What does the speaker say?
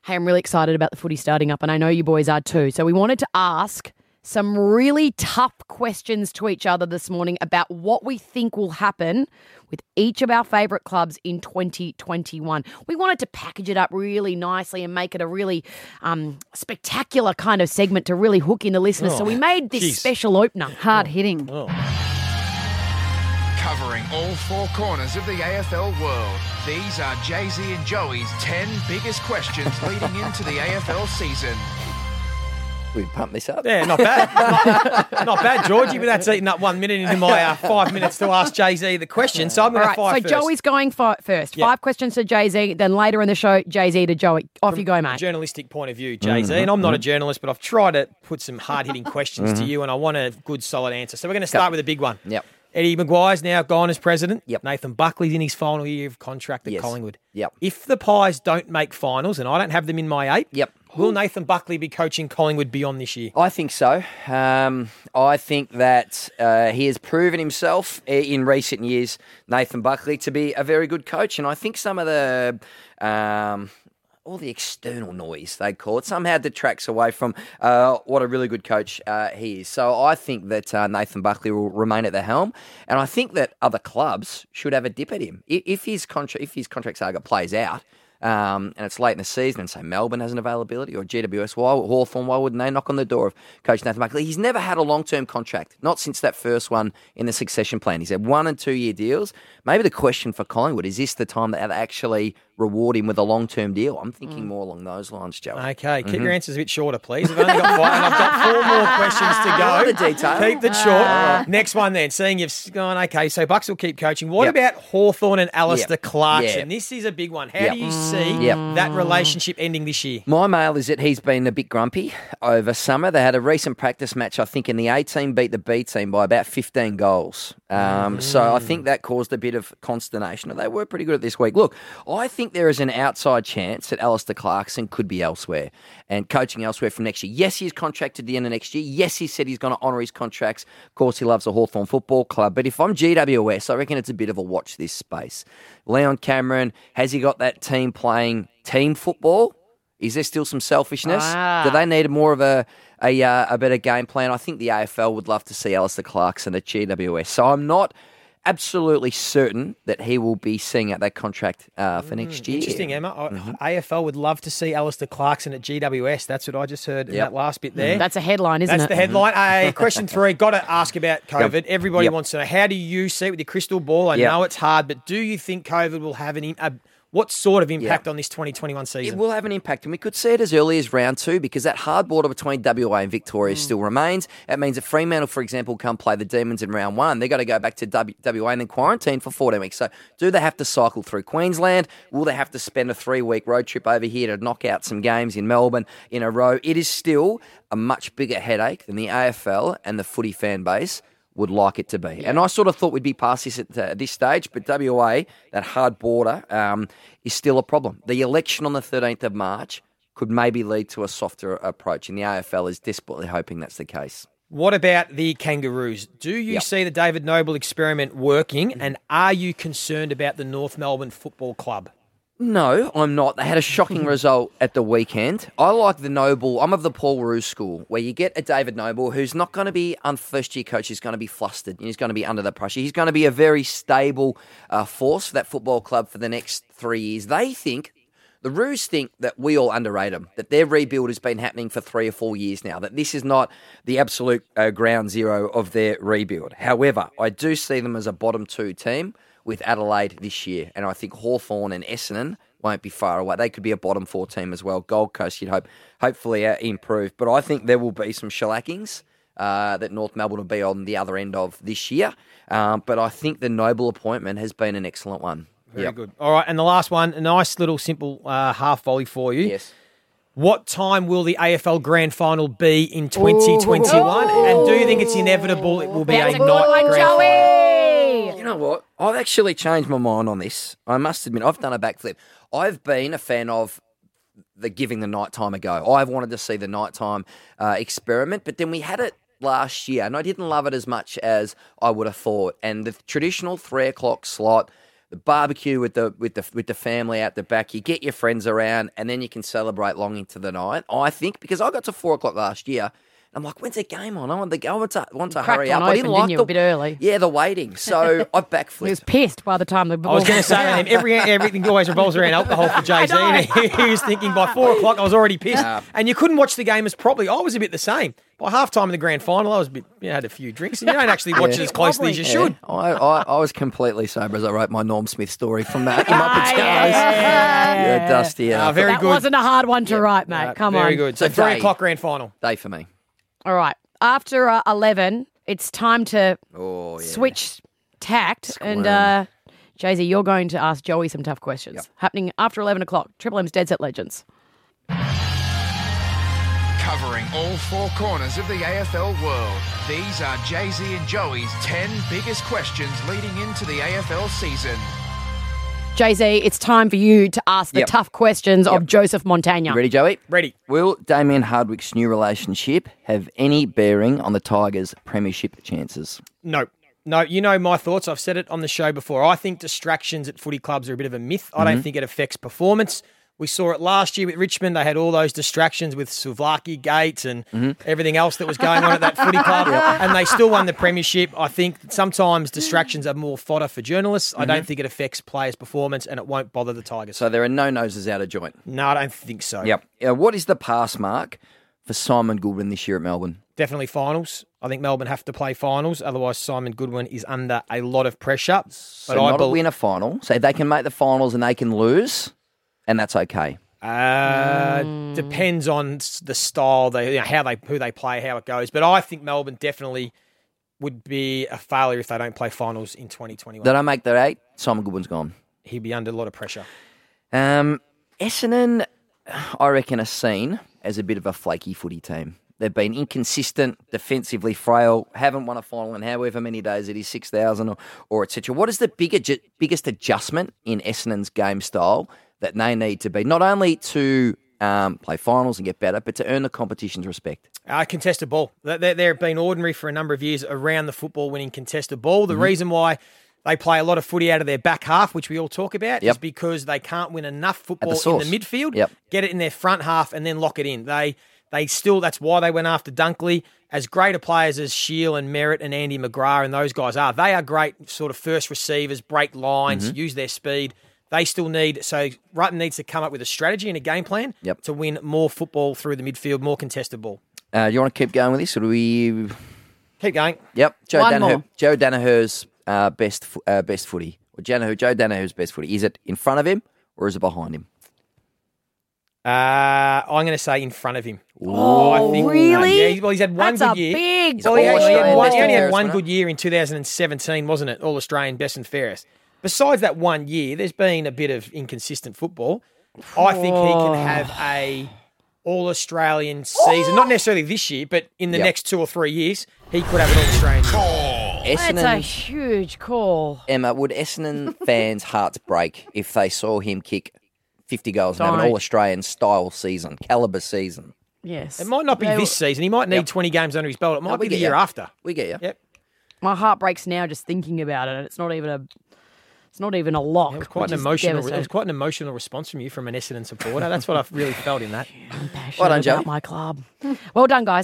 Hey, I'm really excited about the footy starting up, and I know you boys are too. So we wanted to ask some really tough questions to each other this morning about what we think will happen with each of our favourite clubs in 2021. We wanted to package it up really nicely and make it a really spectacular kind of segment to really hook in the listeners. So we made this special opener. Hard hitting. Covering all four corners of the AFL world. These are Jay-Z and Joey's 10 biggest questions leading into the AFL season. We pump this up. Yeah, not bad. Not bad, Georgie, but that's eating up 1 minute into my 5 minutes to ask Jay-Z the question. So I'm going to fire first. So Joey's going first. Yep. 5 questions to Jay-Z, then later in the show, Jay-Z to Joey. Off you go, mate. Journalistic point of view, Jay-Z, and I'm not a journalist, but I've tried to put some hard-hitting questions to you, and I want a good, solid answer. So we're going to start with a big one. Yep. Eddie Maguire's now gone as president. Yep. Nathan Buckley's in his final year of contract at Collingwood. Yep. If the Pies don't make finals, and I don't have them in my 8, Yep. will Nathan Buckley be coaching Collingwood beyond this year? I think so. I think that he has proven himself in recent years, Nathan Buckley, to be a very good coach. And I think some of the all the external noise, they call it, somehow detracts away from what a really good coach he is. So I think that Nathan Buckley will remain at the helm. And I think that other clubs should have a dip at him. If his contract saga plays out, and it's late in the season, and say Melbourne has an availability, or GWS, Hawthorn, why wouldn't they knock on the door of Coach Nathan Buckley? He's never had a long-term contract, not since that first one in the succession plan. He's had 1 and 2 year deals. Maybe the question for Collingwood, is this the time that they actually reward him with a long-term deal? I'm thinking more along those lines, Joe. Okay, keep your answers a bit shorter, please. I've only got 5, and I've got 4 more questions to go. The detail. Keep it short. Next one then, seeing you've gone, okay, so Bucks will keep coaching. What about Hawthorn and Alistair Clarkson? This is a big one. How do you see that relationship ending this year? My mail is that he's been a bit grumpy over summer. They had a recent practice match, I think, and the A team beat the B team by about 15 goals. So I think that caused a bit of consternation. They were pretty good at this week. Look, I think there is an outside chance that Alistair Clarkson could be elsewhere and coaching elsewhere from next year. Yes, he's contracted at the end of next year. Yes, he said he's going to honour his contracts. Of course, he loves the Hawthorn Football Club. But if I'm GWS, I reckon it's a bit of a watch this space. Leon Cameron, has he got that team playing team football? Is there still some selfishness? Do they need more of a better game plan? I think the AFL would love to see Alistair Clarkson at GWS. So I'm not absolutely certain that he will be seeing out that contract for next year. Interesting, Emma. AFL would love to see Alistair Clarkson at GWS. That's what I just heard in that last bit there. That's a headline, isn't it? That's the headline. Question 3, got to ask about COVID. Everybody wants to know, how do you see it with your crystal ball? I know it's hard, but do you think COVID will have what sort of impact on this 2021 season? It will have an impact, and we could see it as early as round 2 because that hard border between WA and Victoria still remains. It means that Fremantle, for example, can't play the Demons in round 1. They've got to go back to WA and then quarantine for 14 weeks. So do they have to cycle through Queensland? Will they have to spend a 3-week road trip over here to knock out some games in Melbourne in a row? It is still a much bigger headache than the AFL and the footy fan base would like it to be. And I sort of thought we'd be past this at this stage, but WA, that hard border, is still a problem. The election on the 13th of March could maybe lead to a softer approach, and the AFL is desperately hoping that's the case. What about the Kangaroos? Do you see the David Noble experiment working, and are you concerned about the North Melbourne Football Club? No, I'm not. They had a shocking result at the weekend. I like the Noble. I'm of the Paul Roos school, where you get a David Noble who's not going to be first-year coach. He's going to be flustered. He's going to be under the pressure. He's going to be a very stable force for that football club for the next 3 years. The Roos think that we all underrate them, that their rebuild has been happening for 3 or 4 years now, that this is not the absolute ground zero of their rebuild. However, I do see them as a bottom 2 team with Adelaide this year. And I think Hawthorn and Essendon won't be far away. They could be a bottom 4 team as well. Gold Coast, you'd hopefully improve. But I think there will be some shellackings that North Melbourne will be on the other end of this year. But I think the Noble appointment has been an excellent one. Very good. All right, and the last one, a nice little simple half volley for you. Yes. What time will the AFL Grand Final be in 2021? And do you think it's inevitable it will be a night Grand Final? You know what? I've actually changed my mind on this. I must admit, I've done a backflip. I've been a fan of giving the nighttime a go. I've wanted to see the nighttime experiment, but then we had it last year, and I didn't love it as much as I would have thought. And the traditional 3 o'clock slot, the barbecue with the family out the back. You get your friends around, and then you can celebrate long into the night. I think because I got to 4:00 last year. I'm like, when's the game on? I want to hurry up. I didn't like a bit early. Yeah, the waiting. So I backflipped. He was pissed by the time the ball I was going to say, everything always revolves around alcohol for Jay-Z. And he was thinking by 4:00 I was already pissed. And you couldn't watch the game as properly. I was a bit the same. By halftime in the grand final, I was had a few drinks, and you don't actually watch it as closely as you should. I was completely sober as I wrote my Norm Smith story from that in my pajamas. Yeah, Dusty. Very that good. wasn't a hard one to write, mate. Come on. Very good. So 3:00 grand final. Day for me. All right. After 11, it's time to switch tact. And Jay-Z, you're going to ask Joey some tough questions. Yep. Happening after 11 o'clock. Triple M's Dead Set Legends. Covering all four corners of the AFL world, these are Jay-Z and Joey's 10 biggest questions leading into the AFL season. Jay-Z, it's time for you to ask the tough questions of Joseph Montagna. You ready, Joey? Ready. Will Damien Hardwick's new relationship have any bearing on the Tigers' premiership chances? No. No, you know my thoughts. I've said it on the show before. I think distractions at footy clubs are a bit of a myth. I don't think it affects performance. We saw it last year with Richmond. They had all those distractions with Souvlaki Gates and everything else that was going on at that footy club, and they still won the premiership. I think sometimes distractions are more fodder for journalists. I don't think it affects players' performance, and it won't bother the Tigers. So there are no noses out of joint. No, I don't think so. Yep. What is the pass mark for Simon Goodwin this year at Melbourne? Definitely finals. I think Melbourne have to play finals. Otherwise, Simon Goodwin is under a lot of pressure. So not a win a final. So they can make the finals and they can lose, and that's okay. Depends on the style, who they play, how it goes. But I think Melbourne definitely would be a failure if they don't play finals in 2021. They don't make the 8. Simon Goodwin's gone. He'd be under a lot of pressure. Essendon, I reckon, are seen as a bit of a flaky footy team. They've been inconsistent, defensively frail, haven't won a final in however many days it is, 6,000 or etc. What is the biggest adjustment in Essendon's game style that they need to be, not only to play finals and get better, but to earn the competition's respect? Contested ball. They've been ordinary for a number of years around the football, winning contested ball. The reason why they play a lot of footy out of their back half, which we all talk about, is because they can't win enough football in the midfield, get it in their front half, and then lock it in. They still, that's why they went after Dunkley. As great a players as Shield and Merritt and Andy McGrath and those guys are, they are great sort of first receivers, break lines, use their speed. They still so Rutten needs to come up with a strategy and a game plan to win more football through the midfield, more contested ball. You want to keep going with this, or do we... Keep going. Yep. One more. Joe Danaher's best footy. Or Joe Danaher's best footy. Is it in front of him or is it behind him? I'm going to say in front of him. Oh, really? He's had one That's good year. Big Well, he only had one winner. good year in 2017, wasn't it? All-Australian, best and fairest. Besides that 1 year, there's been a bit of inconsistent football. I think he can have a All-Australian season. Not necessarily this year, but in the next 2 or 3 years, he could have an All-Australian year. That's a huge call. Emma, would Essendon fans' hearts break if they saw him kick 50 goals and have an All-Australian style season, calibre season? Yes. It might not be this season. He might need 20 games under his belt. It might be the year after. We get you. Yep. My heart breaks now just thinking about it, and it's not even a lock. It was quite an emotional response from you, from an Essendon supporter. That's what I've really felt in that. I'm passionate Well done, Joey. about my club. Well done, guys.